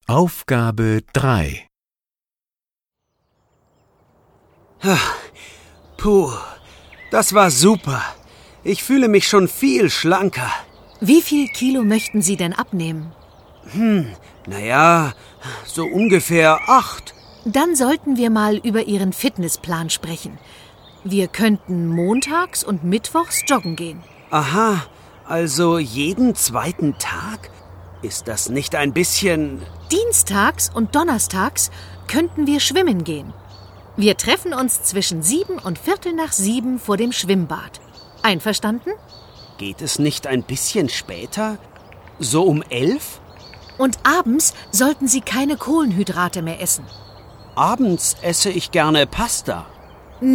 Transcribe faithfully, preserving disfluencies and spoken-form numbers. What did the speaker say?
Aufgabe drei. Puh, das war super. Ich fühle mich schon viel schlanker. Wie viel Kilo möchten Sie denn abnehmen? Hm, naja, so ungefähr acht. Dann sollten wir mal über Ihren Fitnessplan sprechen. Wir könnten montags und mittwochs joggen gehen. Aha, also jeden zweiten Tag? Ist das nicht ein bisschen... Dienstags und donnerstags könnten wir schwimmen gehen. Wir treffen uns zwischen sieben und Viertel nach sieben vor dem Schwimmbad. Einverstanden? Geht es nicht ein bisschen später? So um elf? Und abends sollten Sie keine Kohlenhydrate mehr essen. Abends esse ich gerne Pasta.